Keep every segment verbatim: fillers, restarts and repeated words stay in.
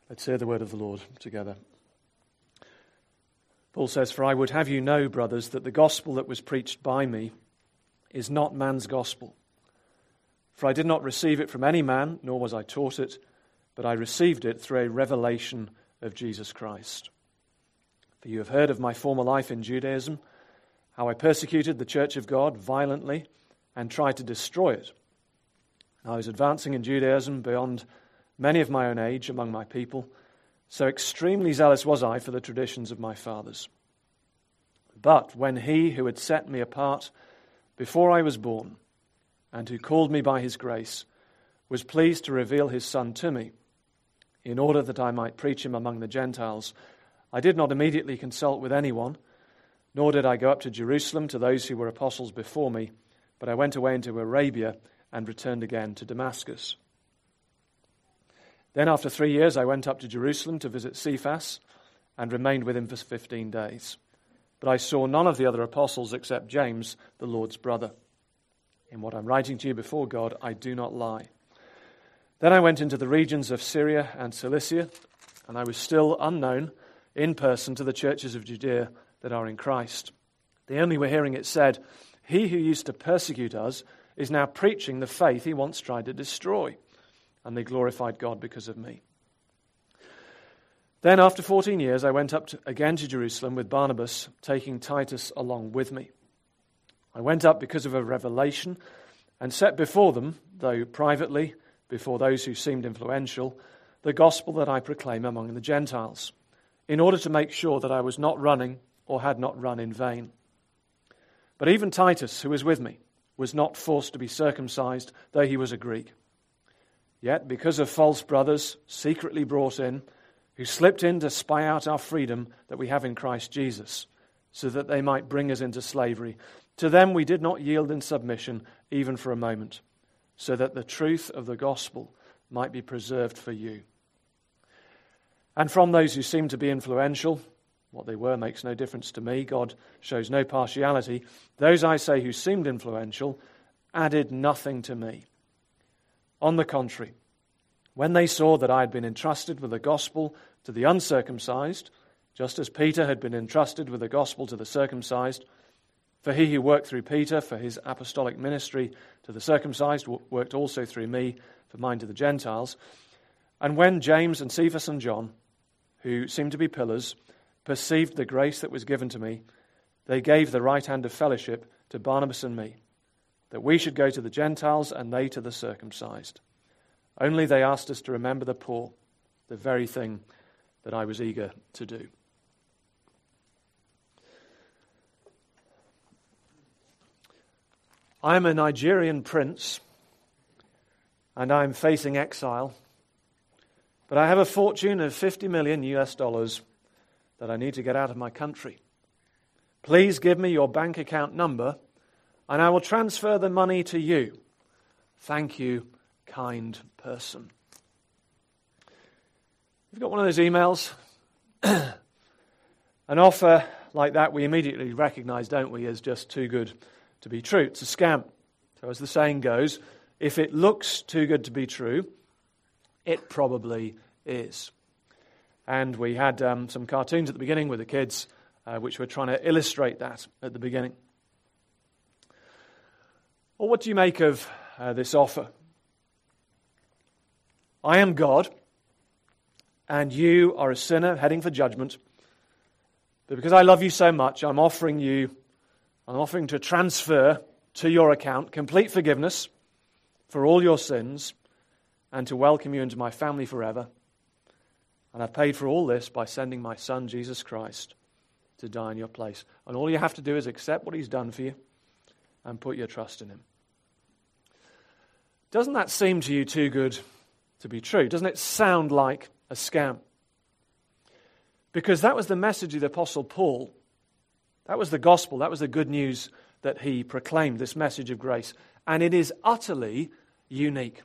Let's hear the word of the Lord together. Paul says, "For I would have you know, brothers, that the gospel that was preached by me is not man's gospel. For I did not receive it from any man, nor was I taught it, but I received it through a revelation of Jesus Christ. For you have heard of my former life in Judaism, how I persecuted the church of God violently and tried to destroy it. I was advancing in Judaism beyond many of my own age among my people, so extremely zealous was I for the traditions of my fathers. But when he who had set me apart before I was born, and who called me by his grace, was pleased to reveal his Son to me, in order that I might preach him among the Gentiles, I did not immediately consult with anyone, nor did I go up to Jerusalem to those who were apostles before me, but I went away into Arabia and returned again to Damascus. Then after three years I went up to Jerusalem to visit Cephas and remained with him for fifteen days. But I saw none of the other apostles except James, the Lord's brother. In what I'm writing to you before God, I do not lie. Then I went into the regions of Syria and Cilicia, and I was still unknown in person to the churches of Judea that are in Christ. They only were hearing it said, 'He who used to persecute us is now preaching the faith he once tried to destroy.' And they glorified God because of me. Then after fourteen years, I went up to, again to Jerusalem with Barnabas, taking Titus along with me. I went up because of a revelation and set before them, though privately, before those who seemed influential, the gospel that I proclaim among the Gentiles, in order to make sure that I was not running or had not run in vain. But even Titus, who was with me, was not forced to be circumcised, though he was a Greek. Yet, because of false brothers secretly brought in, who slipped in to spy out our freedom that we have in Christ Jesus, so that they might bring us into slavery, to them we did not yield in submission even for a moment, so that the truth of the gospel might be preserved for you. And from those who seemed to be influential, what they were makes no difference to me, God shows no partiality, those I say who seemed influential added nothing to me. On the contrary, when they saw that I had been entrusted with the gospel to the uncircumcised, just as Peter had been entrusted with the gospel to the circumcised, for he who worked through Peter for his apostolic ministry to the circumcised worked also through me for mine to the Gentiles. And when James and Cephas and John, who seemed to be pillars, perceived the grace that was given to me, they gave the right hand of fellowship to Barnabas and me, that we should go to the Gentiles and they to the circumcised. Only they asked us to remember the poor, the very thing that I was eager to do." I am a Nigerian prince, and I am facing exile, but I have a fortune of fifty million U S dollars that I need to get out of my country. Please give me your bank account number, and I will transfer the money to you. Thank you, kind person. You've got one of those emails? An offer like that we immediately recognize, don't we, as just too good to be true. It's a scam. So as the saying goes, if it looks too good to be true, it probably is. And we had um, some cartoons at the beginning with the kids, uh, which were trying to illustrate that at the beginning. Well, what do you make of uh, this offer? I am God, and you are a sinner heading for judgment. But because I love you so much, I'm offering you, I'm offering to transfer to your account complete forgiveness for all your sins and to welcome you into my family forever. And I've paid for all this by sending my Son, Jesus Christ, to die in your place. And all you have to do is accept what he's done for you and put your trust in him. Doesn't that seem to you too good to be true? Doesn't it sound like a scam? Because that was the message of the Apostle Paul. That was the gospel. That was the good news that he proclaimed, this message of grace. And it is utterly unique.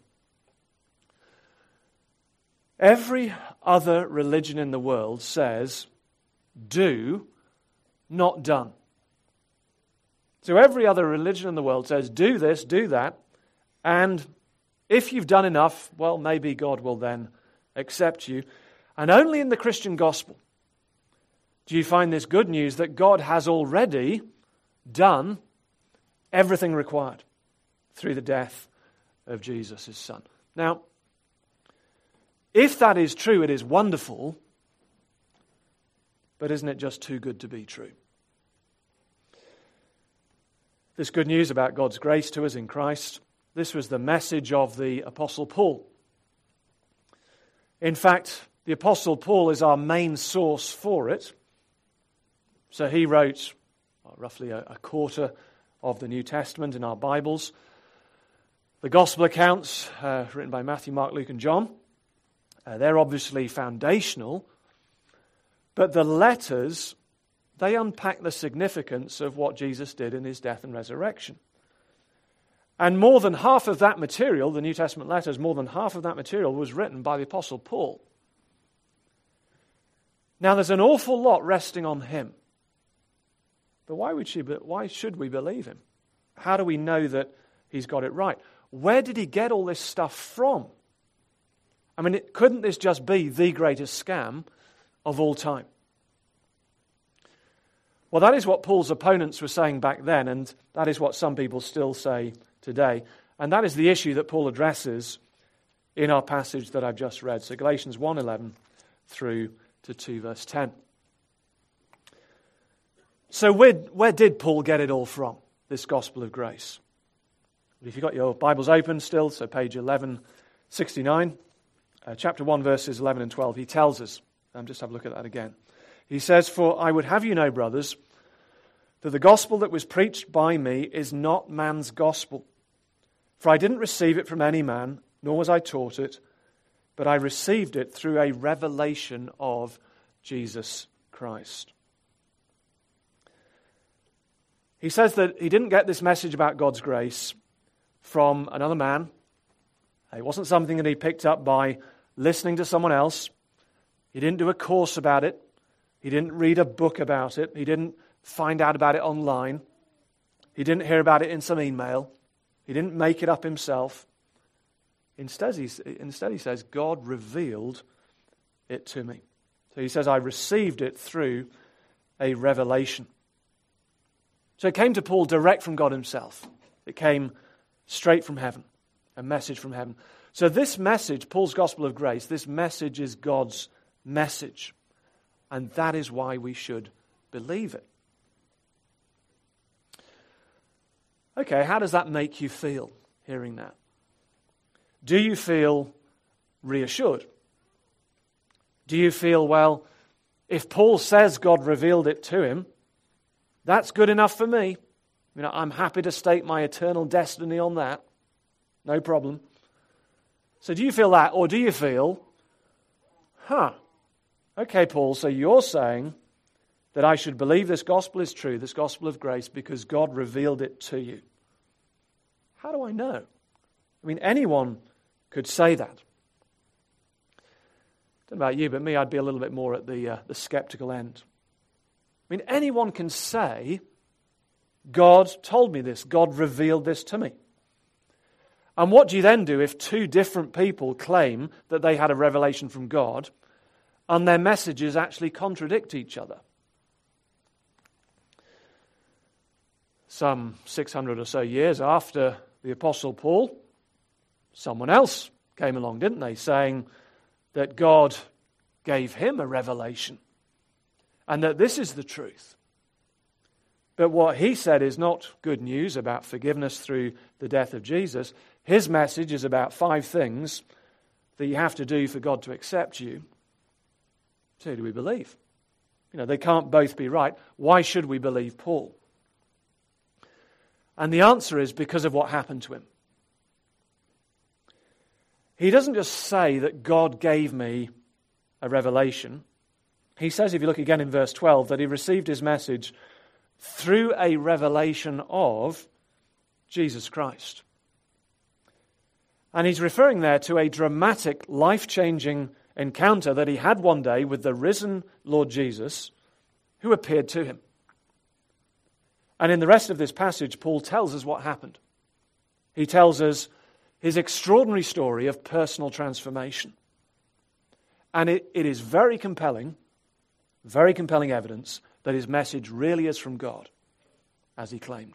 Every other religion in the world says, do, not done. So every other religion in the world says, do this, do that, and if you've done enough, well, maybe God will then accept you. And only in the Christian gospel do you find this good news that God has already done everything required through the death of Jesus, his Son. Now, if that is true, it is wonderful, but isn't it just too good to be true? This good news about God's grace to us in Christ, this was the message of the Apostle Paul. In fact, the Apostle Paul is our main source for it. So he wrote well, roughly a, a quarter of the New Testament in our Bibles. The Gospel accounts, uh, written by Matthew, Mark, Luke, and John, uh, they're obviously foundational. But the letters, they unpack the significance of what Jesus did in his death and resurrection. And more than half of that material, the New Testament letters, more than half of that material was written by the Apostle Paul. Now there's an awful lot resting on him. But why would she, why should we believe him? How do we know that he's got it right? Where did he get all this stuff from? I mean, it, couldn't this just be the greatest scam of all time? Well, that is what Paul's opponents were saying back then, and that is what some people still say today. And that is the issue that Paul addresses in our passage that I've just read. So Galatians one eleven through to two verse ten. So where, where did Paul get it all from, this gospel of grace? If you've got your Bibles open still, so page eleven sixty-nine, uh, chapter one, verses eleven and twelve, he tells us, um, just have a look at that again. He says, "For I would have you know, brothers, that the gospel that was preached by me is not man's gospel. For I didn't receive it from any man, nor was I taught it, but I received it through a revelation of Jesus Christ." He says that he didn't get this message about God's grace from another man. It wasn't something that he picked up by listening to someone else. He didn't do a course about it. He didn't read a book about it. He didn't find out about it online. He didn't hear about it in some email. He didn't make it up himself. Instead, he, instead he says, God revealed it to me. So he says, I received it through a revelation. So it came to Paul direct from God himself. It came straight from heaven, a message from heaven. So this message, Paul's gospel of grace, this message is God's message. And that is why we should believe it. Okay, how does that make you feel, hearing that? Do you feel reassured? Do you feel, well, if Paul says God revealed it to him, that's good enough for me. You know, I'm happy to stake my eternal destiny on that. No problem. So do you feel that, or do you feel, huh, okay, Paul, so you're saying that I should believe this gospel is true, this gospel of grace, because God revealed it to you. How do I know? I mean, anyone could say that. I don't know about you, but me, I'd be a little bit more at the, uh, the skeptical end. I mean, anyone can say, God told me this, God revealed this to me. And what do you then do if two different people claim that they had a revelation from God and their messages actually contradict each other? Some six hundred or so years after the Apostle Paul, someone else came along, didn't they, saying that God gave him a revelation and that this is the truth. But what he said is not good news about forgiveness through the death of Jesus. His message is about five things that you have to do for God to accept you. So who do we believe? You know, they can't both be right. Why should we believe Paul? And the answer is because of what happened to him. He doesn't just say that God gave me a revelation. He says, if you look again in verse twelve, that he received his message through a revelation of Jesus Christ. And he's referring there to a dramatic, life-changing encounter that he had one day with the risen Lord Jesus, who appeared to him. And in the rest of this passage, Paul tells us what happened. He tells us his extraordinary story of personal transformation. And it, it is very compelling, very compelling evidence that his message really is from God, as he claimed.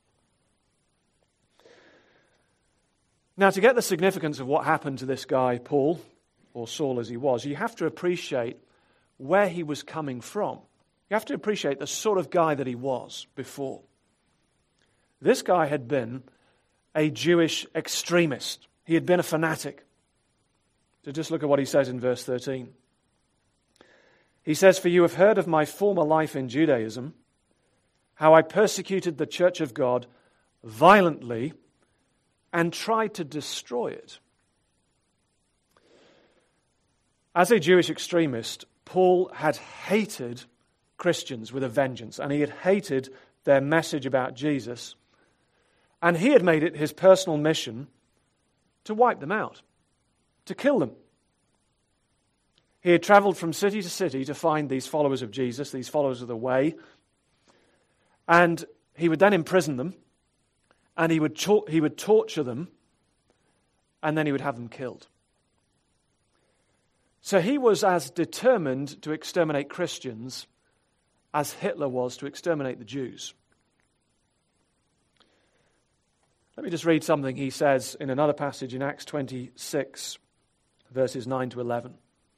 Now, to get the significance of what happened to this guy, Paul, or Saul as he was, you have to appreciate where he was coming from. You have to appreciate the sort of guy that he was before. This guy had been a Jewish extremist. He had been a fanatic. So just look at what he says in verse thirteen. He says, "For you have heard of my former life in Judaism, how I persecuted the church of God violently and tried to destroy it." As a Jewish extremist, Paul had hated Christians with a vengeance, and he had hated their message about Jesus, and he had made it his personal mission to wipe them out, to kill them. He had traveled from city to city to find these followers of Jesus, these followers of the way, and he would then imprison them, and he would tor- he would torture them, and then he would have them killed. So he was as determined to exterminate Christians as Hitler was to exterminate the Jews. Let me just read something he says in another passage in Acts twenty-six, verses nine to eleven.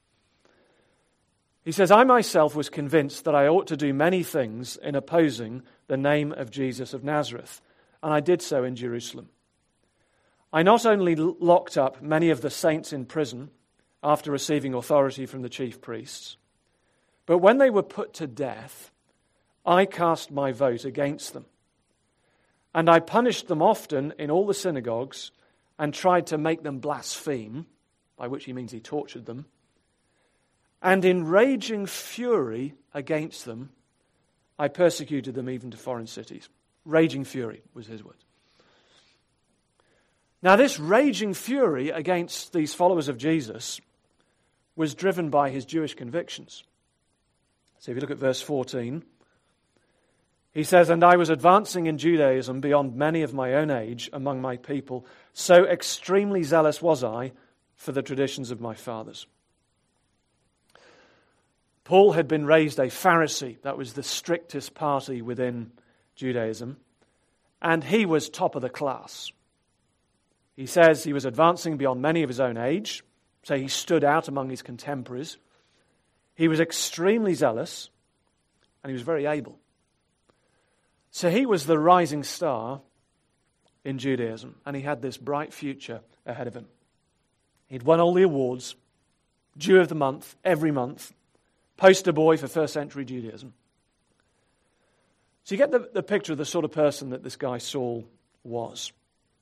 He says, "I myself was convinced that I ought to do many things in opposing the name of Jesus of Nazareth, and I did so in Jerusalem. I not only locked up many of the saints in prison after receiving authority from the chief priests, but when they were put to death, I cast my vote against them. And I punished them often in all the synagogues and tried to make them blaspheme," by which he means he tortured them, "and in raging fury against them, I persecuted them even to foreign cities." Raging fury was his word. Now, this raging fury against these followers of Jesus was driven by his Jewish convictions. So if you look at verse fourteen, he says, "And I was advancing in Judaism beyond many of my own age among my people, so extremely zealous was I for the traditions of my fathers." Paul had been raised a Pharisee. That was the strictest party within Judaism. And he was top of the class. He says he was advancing beyond many of his own age, so he stood out among his contemporaries. He was extremely zealous, and he was very able. So he was the rising star in Judaism, and he had this bright future ahead of him. He'd won all the awards, Jew of the Month, every month, poster boy for first century Judaism. So you get the, the picture of the sort of person that this guy Saul was.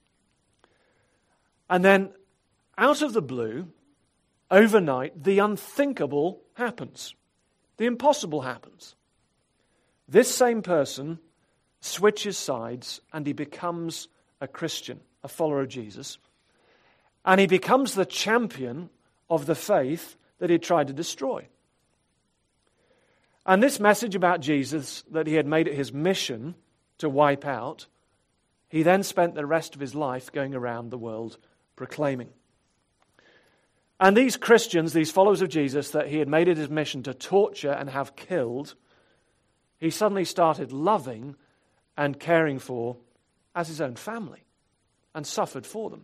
And then, out of the blue, overnight, the unthinkable happens. The impossible happens. This same person switches sides and he becomes a Christian, a follower of Jesus. And he becomes the champion of the faith that he tried to destroy. And this message about Jesus that he had made it his mission to wipe out, he then spent the rest of his life going around the world proclaiming. And these Christians, these followers of Jesus that he had made it his mission to torture and have killed, he suddenly started loving and caring for as his own family and suffered for them.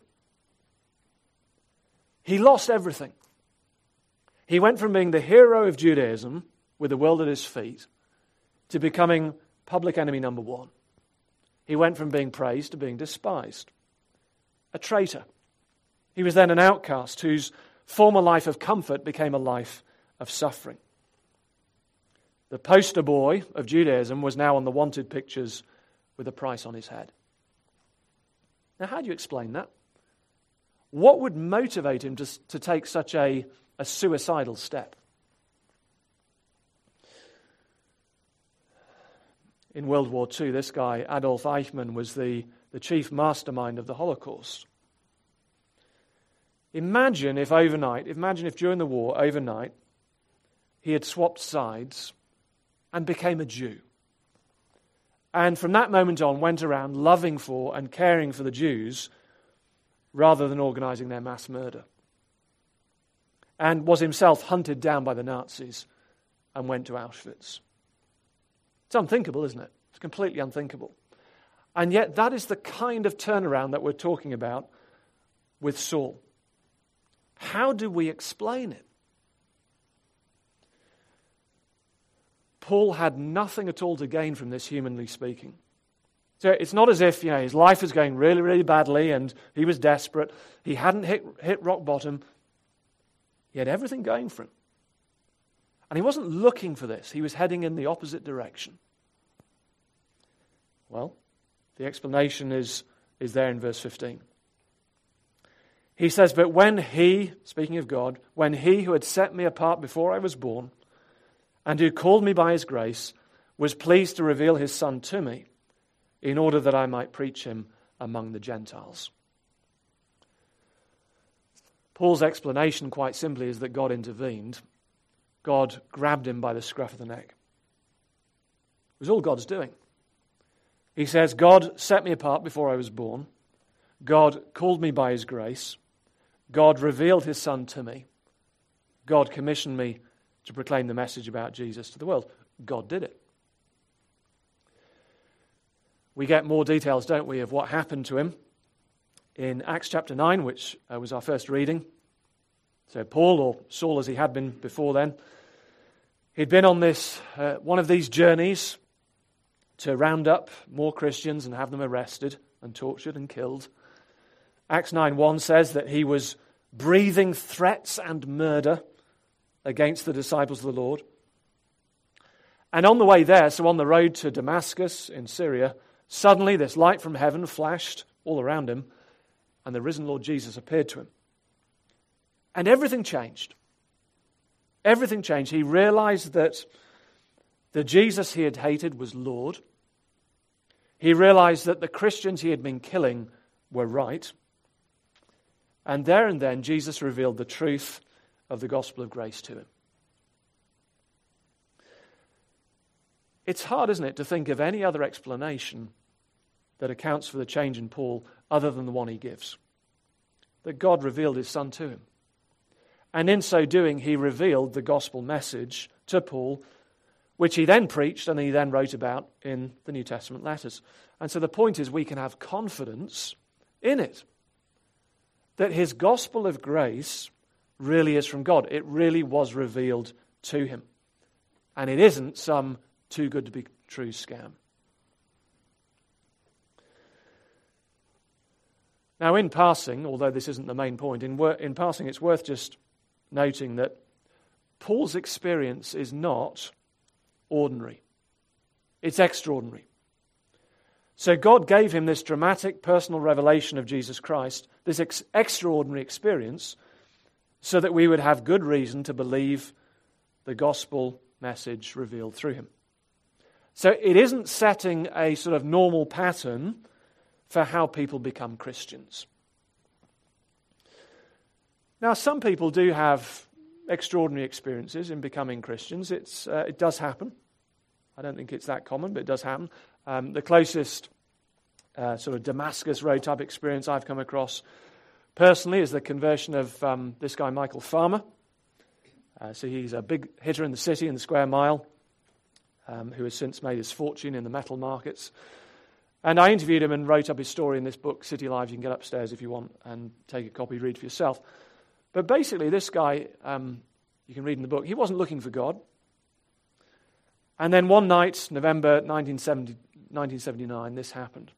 He lost everything. He went from being the hero of Judaism with the world at his feet to becoming public enemy number one. He went from being praised to being despised. A traitor. He was then an outcast whose former life of comfort became a life of suffering. The poster boy of Judaism was now on the wanted pictures with a price on his head. Now, how do you explain that? What would motivate him to, to take such a, a suicidal step? In World War Two, this guy, Adolf Eichmann, was the, the chief mastermind of the Holocaust. Imagine if overnight, imagine if during the war, overnight, he had swapped sides and became a Jew. And from that moment on went around loving for and caring for the Jews rather than organizing their mass murder. and was himself hunted down by the Nazis and went to Auschwitz. It's unthinkable, isn't it? It's completely unthinkable. And yet that is the kind of turnaround that we're talking about with Saul. How do we explain it? Paul had nothing at all to gain from this, humanly speaking. So it's not as if, you know, his life was going really, really badly and he was desperate. He hadn't hit, hit rock bottom. He had everything going for him. And he wasn't looking for this. He was heading in the opposite direction. Well, the explanation is, is there in verse fifteen. He says, but when he, speaking of God, when he who had set me apart before I was born, and who called me by his grace, was pleased to reveal his Son to me, in order that I might preach him among the Gentiles. Paul's explanation, quite simply, is that God intervened. God grabbed him by the scruff of the neck. It was all God's doing. He says, God set me apart before I was born. God called me by his grace. God revealed his Son to me. God commissioned me to proclaim the message about Jesus to the world. God did it. We get more details, don't we, of what happened to him in Acts chapter nine, which uh, was our first reading. So Paul, or Saul as he had been before then, he'd been on this uh, one of these journeys to round up more Christians and have them arrested and tortured and killed. Acts nine one says that he was breathing threats and murder against the disciples of the Lord. And on the way there, so on the road to Damascus in Syria, suddenly this light from heaven flashed all around him, and the risen Lord Jesus appeared to him. And everything changed. Everything changed. He realized that the Jesus he had hated was Lord. He realized that the Christians he had been killing were right. And there and then, Jesus revealed the truth of the gospel of grace to him. It's hard, isn't it, to think of any other explanation that accounts for the change in Paul other than the one he gives. That God revealed his Son to him. And in so doing, he revealed the gospel message to Paul, which he then preached and he then wrote about in the New Testament letters. And so the point is, we can have confidence in it. That his gospel of grace really is from God. It really was revealed to him. And it isn't some too good to be true scam. Now, in passing, although this isn't the main point, in, wor- in passing it's worth just noting that Paul's experience is not ordinary. It's extraordinary. So God gave him this dramatic personal revelation of Jesus Christ, this ex- extraordinary experience, so that we would have good reason to believe the gospel message revealed through him. So it isn't setting a sort of normal pattern for how people become Christians. Now, some people do have extraordinary experiences in becoming Christians. It's uh, it does happen. I don't think it's that common, but it does happen. Um, the closest uh, sort of Damascus Road type experience I've come across personally is the conversion of um, this guy, Michael Farmer. Uh, so he's a big hitter in the city, in the square mile, um, who has since made his fortune in the metal markets. And I interviewed him and wrote up his story in this book, City Lives. You can get upstairs if you want and take a copy, read for yourself. But basically, this guy, um, you can read in the book, he wasn't looking for God. And then one night, November nineteen seventy-nine, this happened.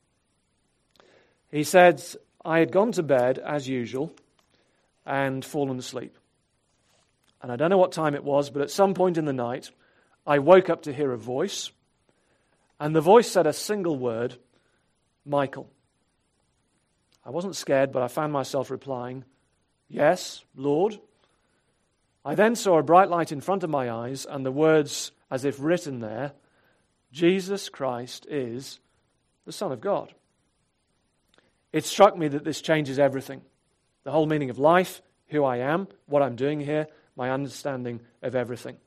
He said, I had gone to bed as usual and fallen asleep. And I don't know what time it was, but at some point in the night, I woke up to hear a voice. And the voice said a single word, Michael. I wasn't scared, but I found myself replying, yes, Lord. I then saw a bright light in front of my eyes and the words, as if written there, Jesus Christ is the Son of God. It struck me that this changes everything. The whole meaning of life, who I am, what I'm doing here, my understanding of everything.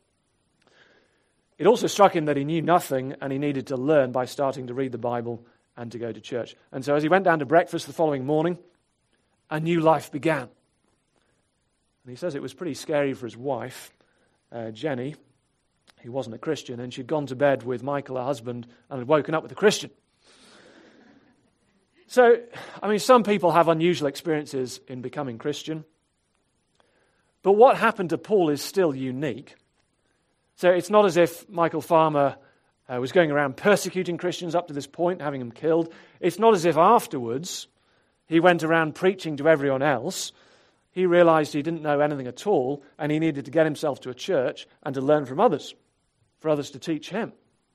It also struck him that he knew nothing and he needed to learn by starting to read the Bible and to go to church. And so as he went down to breakfast the following morning, a new life began. And he says it was pretty scary for his wife, uh, Jenny, who wasn't a Christian, and she'd gone to bed with Michael, her husband, and had woken up with a Christian. So, I mean, some people have unusual experiences in becoming Christian. But what happened to Paul is still unique. So it's not as if Michael Farmer uh, was going around persecuting Christians up to this point, having them killed. It's not as if afterwards he went around preaching to everyone else. He realized he didn't know anything at all, and he needed to get himself to a church and to learn from others, for others to teach him.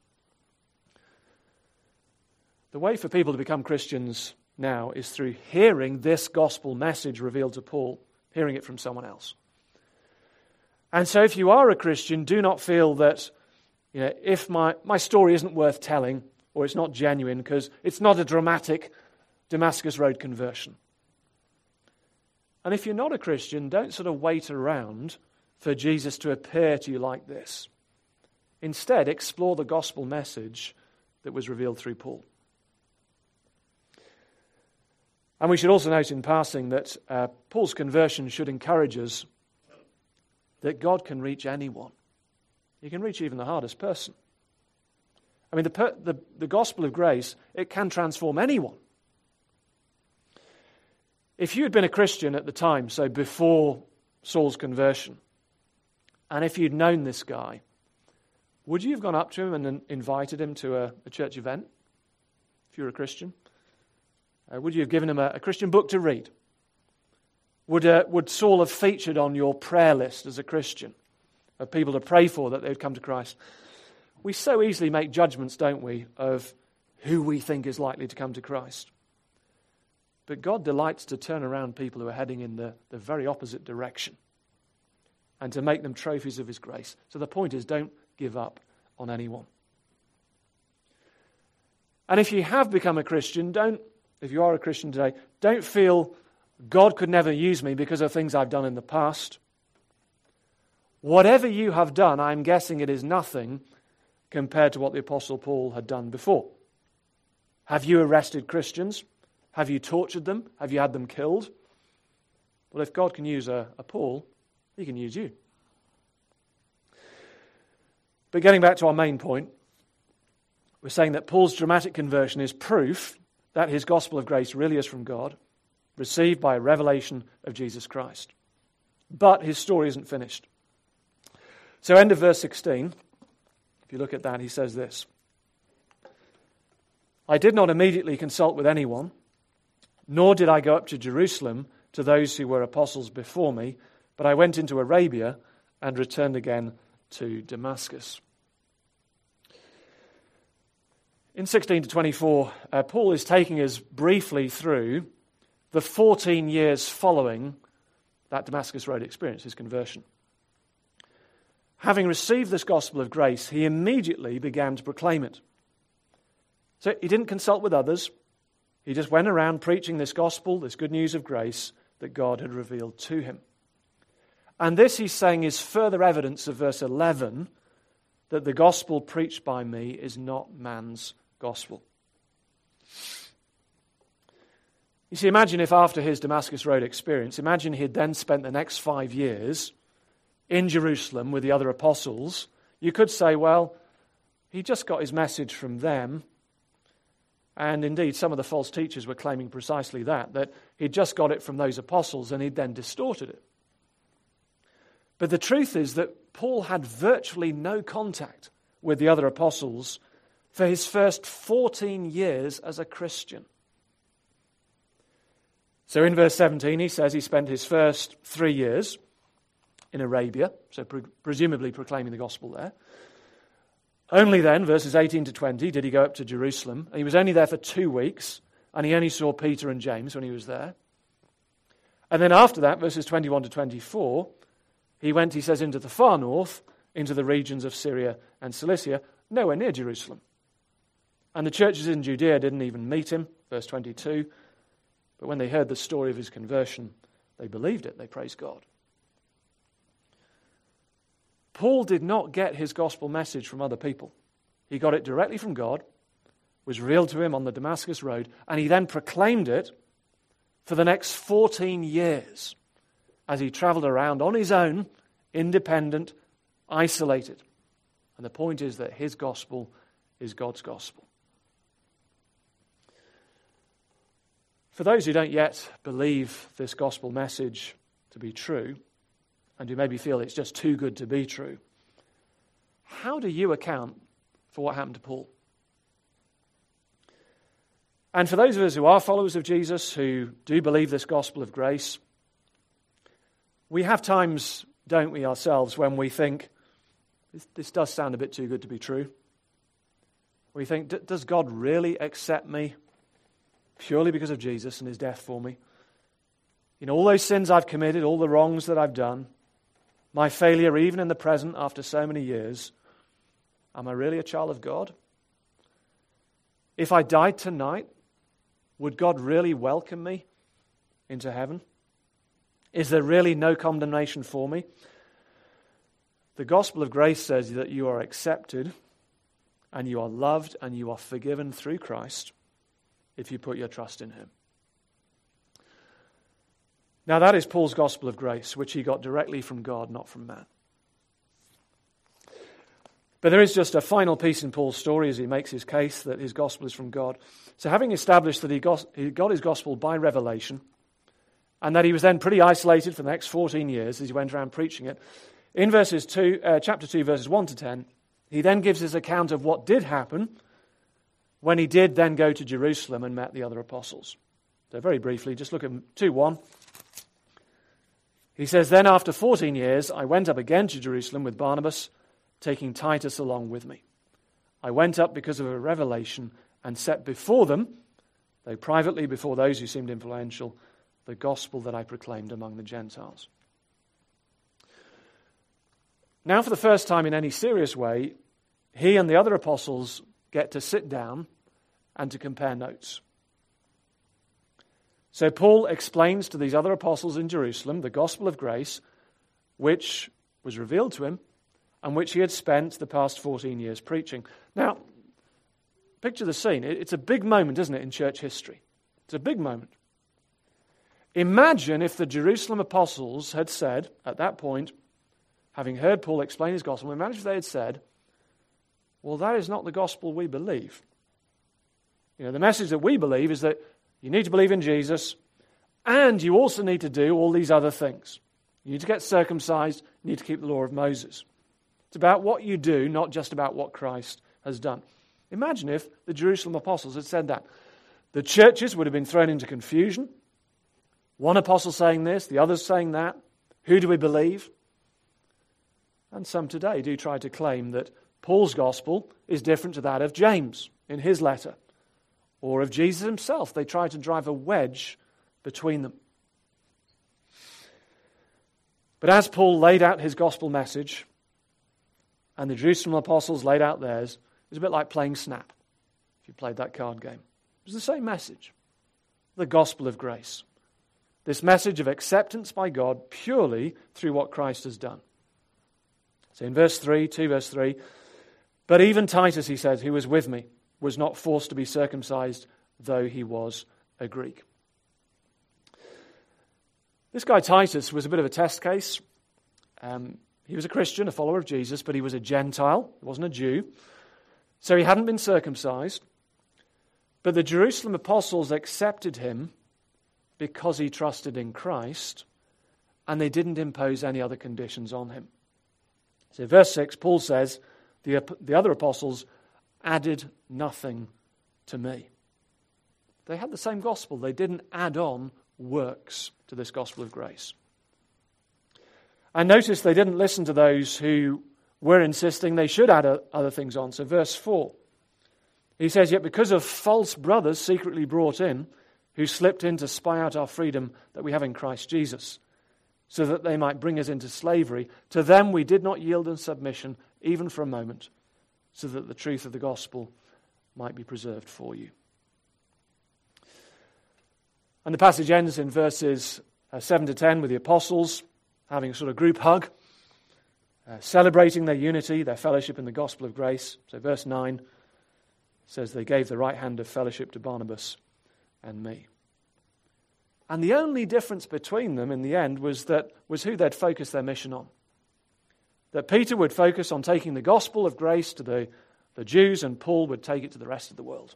The way for people to become Christians now is through hearing this gospel message revealed to Paul, hearing it from someone else. And so if you are a Christian, do not feel that, you know, if my, my story isn't worth telling or it's not genuine because it's not a dramatic Damascus Road conversion. And if you're not a Christian, don't sort of wait around for Jesus to appear to you like this. Instead, explore the gospel message that was revealed through Paul. And we should also note in passing that uh, Paul's conversion should encourage us that God can reach anyone. He can reach even the hardest person. I mean, the, per- the, the gospel of grace, it can transform anyone. If you had been a Christian at the time, so before Saul's conversion, and if you'd known this guy, would you have gone up to him and invited him to a, a church event, if you were a Christian? Uh, would you have given him a, a Christian book to read? Would, uh, would Saul have featured on your prayer list as a Christian of people to pray for that they would come to Christ? We so easily make judgments, don't we, of who we think is likely to come to Christ. But God delights to turn around people who are heading in the, the very opposite direction and to make them trophies of his grace. So the point is, don't give up on anyone. And if you have become a Christian, don't, if you are a Christian today, don't feel God could never use me because of things I've done in the past. Whatever you have done, I'm guessing it is nothing compared to what the Apostle Paul had done before. Have you arrested Christians? Have you tortured them? Have you had them killed? Well, if God can use a, a Paul, he can use you. But getting back to our main point, we're saying that Paul's dramatic conversion is proof that his gospel of grace really is from God, received by a revelation of Jesus Christ. But his story isn't finished. So end of verse sixteen, if you look at that, he says this: I did not immediately consult with anyone, nor did I go up to Jerusalem to those who were apostles before me, but I went into Arabia and returned again to Damascus. In sixteen to twenty-four, uh, Paul is taking us briefly through the fourteen years following that Damascus Road experience, his conversion. Having received this gospel of grace, he immediately began to proclaim it. So he didn't consult with others. He just went around preaching this gospel, this good news of grace that God had revealed to him. And this, he's saying, is further evidence of verse eleven that the gospel preached by me is not man's gospel. You see, imagine if after his Damascus Road experience, imagine he'd then spent the next five years in Jerusalem with the other apostles. You could say, well, he just got his message from them. And indeed, some of the false teachers were claiming precisely that, that he'd just got it from those apostles and he'd then distorted it. But the truth is that Paul had virtually no contact with the other apostles for his first fourteen years as a Christian. So in verse seventeen, he says he spent his first three years in Arabia, so pre- presumably proclaiming the gospel there. Only then, verses eighteen to twenty, did he go up to Jerusalem. He was only there for two weeks, and he only saw Peter and James when he was there. And then after that, verses twenty-one to twenty-four, he went, he says, into the far north, into the regions of Syria and Cilicia, nowhere near Jerusalem. And the churches in Judea didn't even meet him, verse twenty-two. But when they heard the story of his conversion, they believed it. They praised God. Paul did not get his gospel message from other people. He got it directly from God, was revealed to him on the Damascus Road, and he then proclaimed it for the next fourteen years. as he travelled around on his own, independent, isolated. And the point is that his gospel is God's gospel. For those who don't yet believe this gospel message to be true, and who maybe feel it's just too good to be true, how do you account for what happened to Paul? And for those of us who are followers of Jesus, who do believe this gospel of grace, we have times, don't we, ourselves, when we think, this, this does sound a bit too good to be true. We think, does God really accept me purely because of Jesus and his death for me? You know, all those sins I've committed, all the wrongs that I've done, my failure even in the present after so many years, am I really a child of God? If I died tonight, would God really welcome me into heaven? Is there really no condemnation for me? The gospel of grace says that you are accepted and you are loved and you are forgiven through Christ if you put your trust in him. Now that is Paul's gospel of grace, which he got directly from God, not from man. But there is just a final piece in Paul's story as he makes his case that his gospel is from God. So having established that he got, he got his gospel by revelation, and that he was then pretty isolated for the next fourteen years as he went around preaching it, in verses two, uh, chapter two, verses one to ten, he then gives his account of what did happen when he did then go to Jerusalem and met the other apostles. So very briefly, just look at two one. He says, "Then after fourteen years, I went up again to Jerusalem with Barnabas, taking Titus along with me. I went up because of a revelation and set before them, though privately before those who seemed influential, the gospel that I proclaimed among the Gentiles." Now, for the first time in any serious way, he and the other apostles get to sit down and to compare notes. So Paul explains to these other apostles in Jerusalem the gospel of grace, which was revealed to him and which he had spent the past fourteen years preaching. Now, picture the scene. It's a big moment, isn't it, in church history? It's a big moment. Imagine if the Jerusalem apostles had said, at that point, having heard Paul explain his gospel, imagine if they had said, well, that is not the gospel we believe. You know, the message that we believe is that you need to believe in Jesus, and you also need to do all these other things. You need to get circumcised, you need to keep the law of Moses. It's about what you do, not just about what Christ has done. Imagine if the Jerusalem apostles had said that. The churches would have been thrown into confusion. One apostle saying this, the others saying that. Who do we believe? And some today do try to claim that Paul's gospel is different to that of James in his letter, or of Jesus himself. They try to drive a wedge between them. But as Paul laid out his gospel message, and the Jerusalem apostles laid out theirs, it was a bit like playing Snap, if you played that card game. It was the same message, the gospel of grace. This message of acceptance by God purely through what Christ has done. So in verse three, two verse three, "But even Titus," he says, "who was with me, was not forced to be circumcised, though he was a Greek." This guy Titus was a bit of a test case. Um, he was a Christian, a follower of Jesus, but he was a Gentile. He wasn't a Jew. So he hadn't been circumcised. But the Jerusalem apostles accepted him because he trusted in Christ, and they didn't impose any other conditions on him. So verse six, Paul says, the, the other apostles added nothing to me. They had the same gospel. They didn't add on works to this gospel of grace. And notice they didn't listen to those who were insisting they should add other things on. So verse four, he says, "Yet because of false brothers secretly brought in, who slipped in to spy out our freedom that we have in Christ Jesus, so that they might bring us into slavery, to them we did not yield in submission, even for a moment, so that the truth of the gospel might be preserved for you." And the passage ends in verses uh, seven to ten with the apostles having a sort of group hug, uh, celebrating their unity, their fellowship in the gospel of grace. So verse nine says they gave the right hand of fellowship to Barnabas and me. And the only difference between them in the end was that was who they'd focus their mission on. That Peter would focus on taking the gospel of grace to the, the Jews, and Paul would take it to the rest of the world.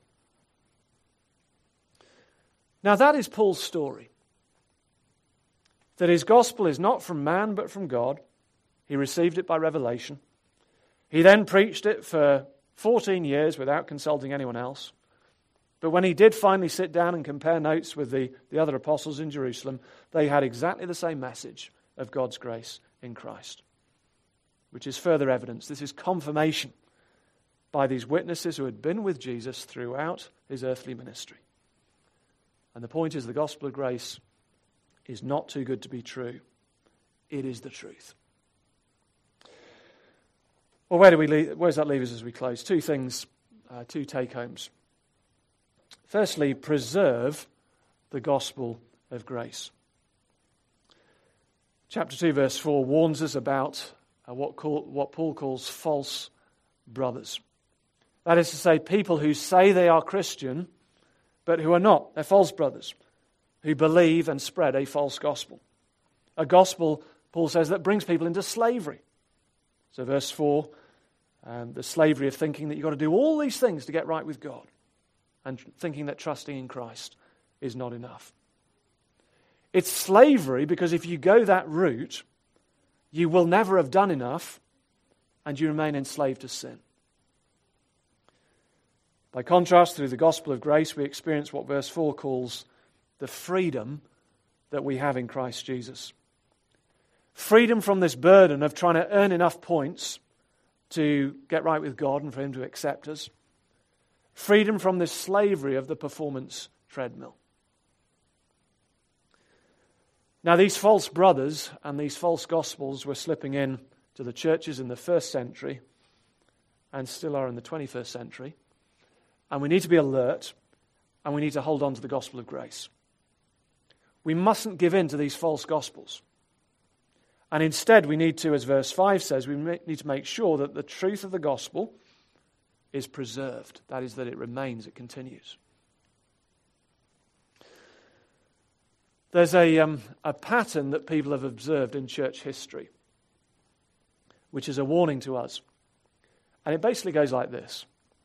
Now that is Paul's story. That his gospel is not from man but from God. He received it by revelation. He then preached it for fourteen years without consulting anyone else. But when he did finally sit down and compare notes with the, the other apostles in Jerusalem, they had exactly the same message of God's grace in Christ, which is further evidence. This is confirmation by these witnesses who had been with Jesus throughout his earthly ministry. And the point is, the gospel of grace is not too good to be true. It is the truth. Well, where do we leave, where does that leave us as we close? Two things, uh, two take-homes. Firstly, preserve the gospel of grace. Chapter two, verse four warns us about uh, what, call, what Paul calls false brothers. That is to say, people who say they are Christian, but who are not. They're false brothers who believe and spread a false gospel. A gospel, Paul says, that brings people into slavery. So verse four, um, the slavery of thinking that you've got to do all these things to get right with God, and thinking that trusting in Christ is not enough. It's slavery because if you go that route, you will never have done enough and you remain enslaved to sin. By contrast, through the gospel of grace, we experience what verse four calls the freedom that we have in Christ Jesus. Freedom from this burden of trying to earn enough points to get right with God and for Him to accept us. Freedom from this slavery of the performance treadmill. Now, these false brothers and these false gospels were slipping in to the churches in the first century and still are in the twenty-first century. And we need to be alert, and we need to hold on to the gospel of grace. We mustn't give in to these false gospels. And instead, we need to, as verse five says, we need to make sure that the truth of the gospel is preserved. That is, that it remains, it continues. There's a, um, a pattern that people have observed in church history, which is a warning to us. And it basically goes like this.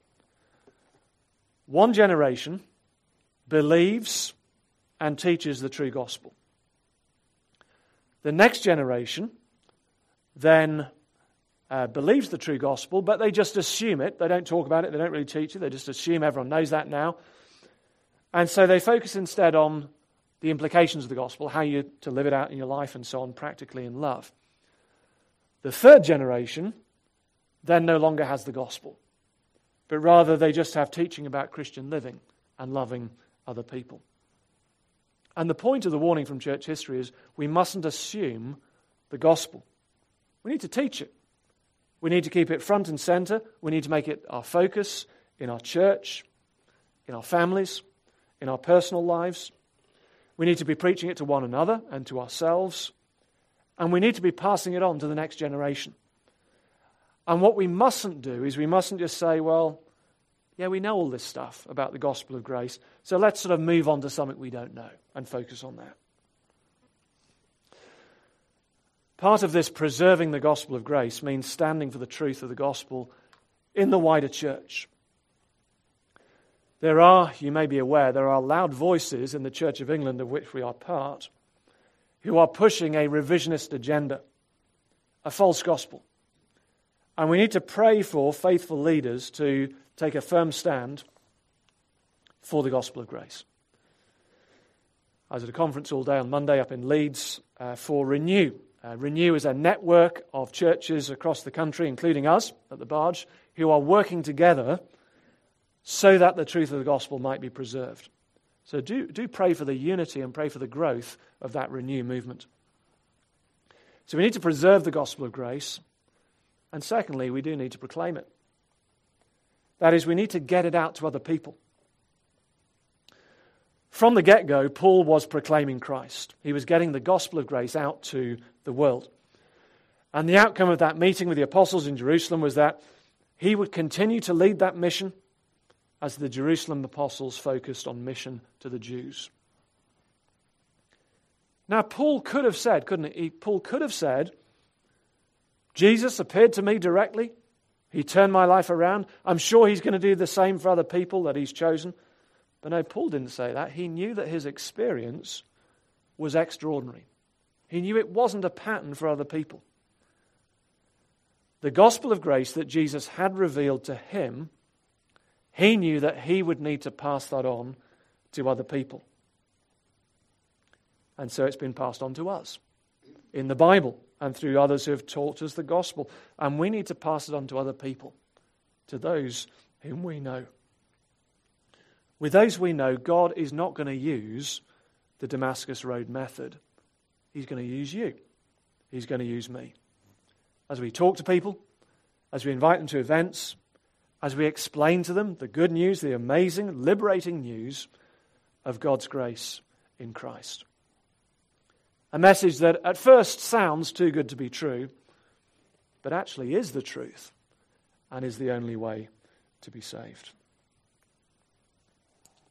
One generation believes and teaches the true gospel. The next generation then uh, believes the true gospel, but they just assume it. They don't talk about it. They don't really teach it. They just assume everyone knows that now. And so they focus instead on the implications of the gospel, how you're to live it out in your life and so on, practically in love. The third generation then no longer has the gospel, but rather they just have teaching about Christian living and loving other people. And the point of the warning from church history is we mustn't assume the gospel. We need to teach it. We need to keep it front and center. We need to make it our focus in our church, in our families, in our personal lives. We need to be preaching it to one another and to ourselves. And we need to be passing it on to the next generation. And what we mustn't do is we mustn't just say, well, yeah, we know all this stuff about the gospel of grace, so let's sort of move on to something we don't know and focus on that. Part of this preserving the gospel of grace means standing for the truth of the gospel in the wider church. There are, you may be aware, there are loud voices in the Church of England, of which we are part, who are pushing a revisionist agenda, a false gospel. And we need to pray for faithful leaders to take a firm stand for the gospel of grace. I was at a conference all day on Monday up in Leeds uh, for Renew. Uh, Renew is a network of churches across the country, including us at the Barge, who are working together so that the truth of the gospel might be preserved. So do, do pray for the unity and pray for the growth of that Renew movement. So we need to preserve the gospel of grace. And secondly, we do need to proclaim it. That is, we need to get it out to other people. From the get-go, Paul was proclaiming Christ. He was getting the gospel of grace out to the world. And the outcome of that meeting with the apostles in Jerusalem was that he would continue to lead that mission as the Jerusalem apostles focused on mission to the Jews. Now, Paul could have said, couldn't he? Paul could have said, Jesus appeared to me directly. He turned my life around. I'm sure he's going to do the same for other people that he's chosen. But no, Paul didn't say that. He knew that his experience was extraordinary. He knew it wasn't a pattern for other people. The gospel of grace that Jesus had revealed to him, he knew that he would need to pass that on to other people. And so it's been passed on to us in the Bible and through others who have taught us the gospel. And we need to pass it on to other people, to those whom we know. With those we know, God is not going to use the Damascus Road method. He's going to use you. He's going to use me. As we talk to people, as we invite them to events, as we explain to them the good news, the amazing, liberating news of God's grace in Christ. A message that at first sounds too good to be true, but actually is the truth and is the only way to be saved.